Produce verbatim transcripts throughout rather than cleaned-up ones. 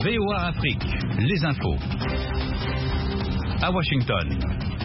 V O A Afrique, les infos. À Washington.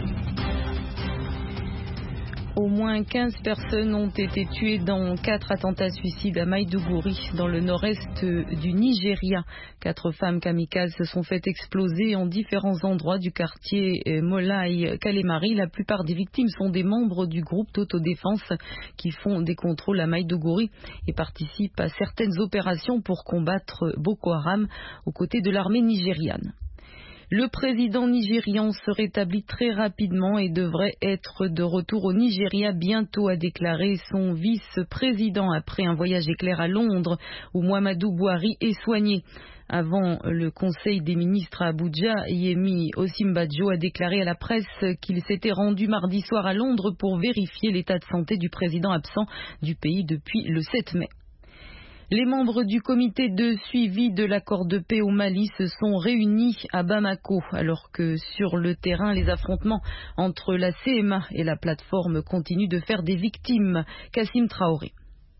Au moins quinze personnes ont été tuées dans quatre attentats suicides à Maïdougouri, dans le nord-est du Nigeria. Quatre femmes kamikazes se sont fait exploser en différents endroits du quartier Molai Kalemari. La plupart des victimes sont des membres du groupe d'autodéfense qui font des contrôles à Maïdougouri et participent à certaines opérations pour combattre Boko Haram aux côtés de l'armée nigériane. Le président nigérian se rétablit très rapidement et devrait être de retour au Nigeria bientôt, a déclaré son vice-président après un voyage éclair à Londres où Muhammadu Buhari est soigné. Avant le Conseil des ministres à Abuja, Yemi Osinbajo a déclaré à la presse qu'il s'était rendu mardi soir à Londres pour vérifier l'état de santé du président absent du pays depuis le sept mai. Les membres du comité de suivi de l'accord de paix au Mali se sont réunis à Bamako, alors que sur le terrain, les affrontements entre la C M A et la plateforme continuent de faire des victimes. Kassim Traoré.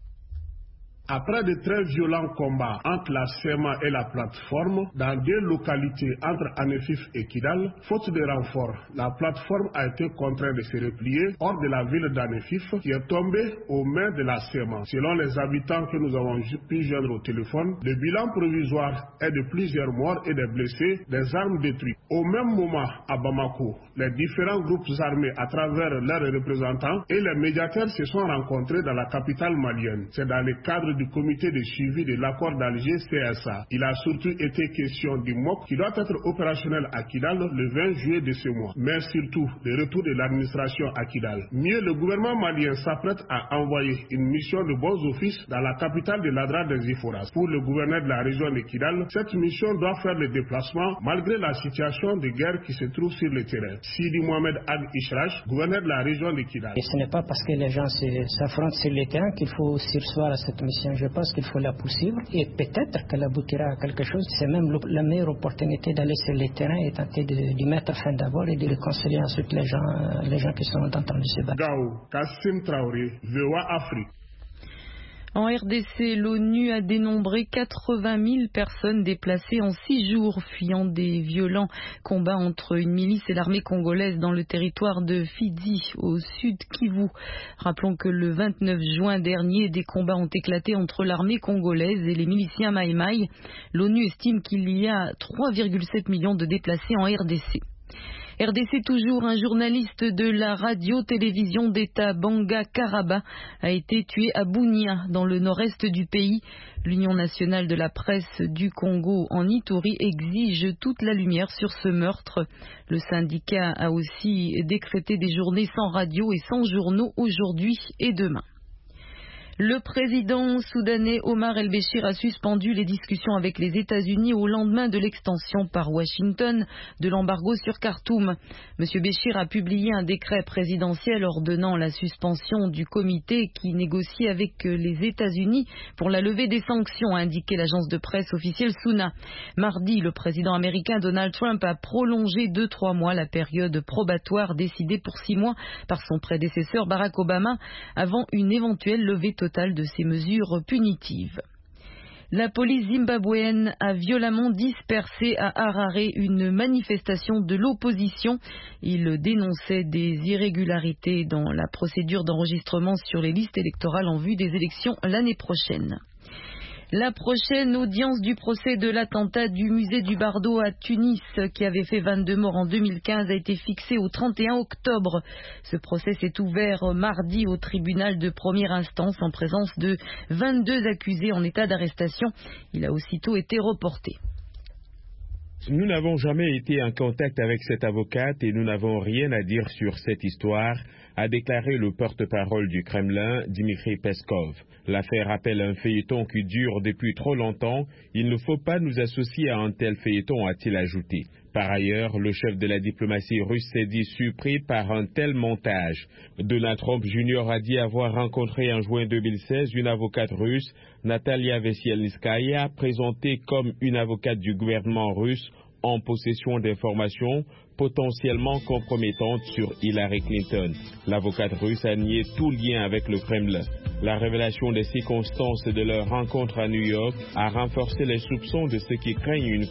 Après de très violents combats entre la C M A et la plateforme, dans deux localités entre Anefif et Kidal, faute de renforts, la plateforme a été contrainte de se replier hors de la ville d'Anefif, qui est tombée aux mains de la C M A. Selon les habitants que nous avons pu joindre au téléphone, le bilan provisoire est de plusieurs morts et des blessés, des armes détruites. Au même moment, à Bamako, les différents groupes armés à travers leurs représentants et les médiateurs se sont rencontrés dans la capitale malienne. C'est dans le cadre du comité de suivi de l'accord d'Alger C S A. Il a surtout été question du M O C qui doit être opérationnel à Kidal le vingt juillet de ce mois, mais surtout le retour de l'administration à Kidal. Mieux, le gouvernement malien s'apprête à envoyer une mission de bons offices dans la capitale de l'Adra des Iforas. Pour le gouverneur de la région de Kidal, cette mission doit faire le déplacement malgré la situation de guerre qui se trouve sur le terrain. Sidi Mohamed Ag Ishrach, gouverneur de la région de Kidal. Et ce n'est pas parce que les gens s'affrontent sur le terrain qu'il faut sursoir à cette mission. Je pense qu'il faut la poursuivre et peut-être qu'elle aboutira à quelque chose. C'est même la meilleure opportunité d'aller sur le terrain et tenter d'y mettre fin d'abord et de réconcilier ensuite les gens, les gens qui sont en train de se battre. Gao, Kassim Traoré, V O A Afrique. En R D C, l'ONU a dénombré quatre-vingt mille personnes déplacées en six jours, fuyant des violents combats entre une milice et l'armée congolaise dans le territoire de Fidi, au sud Kivu. Rappelons que le vingt-neuf juin dernier, des combats ont éclaté entre l'armée congolaise et les miliciens Maï Maï. L'ONU estime qu'il y a trois virgule sept millions de déplacés en R D C. R D C toujours, un journaliste de la radio-télévision d'État Banga Karaba a été tué à Bunia, dans le nord-est du pays. L'Union nationale de la presse du Congo en Ituri exige toute la lumière sur ce meurtre. Le syndicat a aussi décrété des journées sans radio et sans journaux aujourd'hui et demain. Le président soudanais Omar el-Béchir a suspendu les discussions avec les États-Unis au lendemain de l'extension par Washington de l'embargo sur Khartoum. Monsieur Béchir a publié un décret présidentiel ordonnant la suspension du comité qui négocie avec les États-Unis pour la levée des sanctions, a indiqué l'agence de presse officielle SUNA. Mardi, le président américain Donald Trump a prolongé de trois mois la période probatoire décidée pour six mois par son prédécesseur Barack Obama avant une éventuelle levée totale de ces mesures punitives. La police zimbabwéenne a violemment dispersé à Harare une manifestation de l'opposition. Il dénonçait des irrégularités dans la procédure d'enregistrement sur les listes électorales en vue des élections l'année prochaine. La prochaine audience du procès de l'attentat du musée du Bardo à Tunis, qui avait fait vingt-deux morts en deux mille quinze, a été fixée au trente et un octobre. Ce procès s'est ouvert mardi au tribunal de première instance en présence de vingt-deux accusés en état d'arrestation. Il a aussitôt été reporté. Nous n'avons jamais été en contact avec cette avocate et nous n'avons rien à dire sur cette histoire, a déclaré le porte-parole du Kremlin, Dmitry Peskov. L'affaire appelle un feuilleton qui dure depuis trop longtemps. Il ne faut pas nous associer à un tel feuilleton, a-t-il ajouté. Par ailleurs, le chef de la diplomatie russe s'est dit surpris par un tel montage. Donald Trump junior a dit avoir rencontré en juin deux mille seize une avocate russe, Natalia Veselnitskaya, présentée comme une avocate du gouvernement russe en possession d'informations potentiellement compromettantes sur Hillary Clinton. L'avocate russe a nié tout lien avec le Kremlin. La révélation des circonstances de leur rencontre à New York a renforcé les soupçons de ceux qui craignent une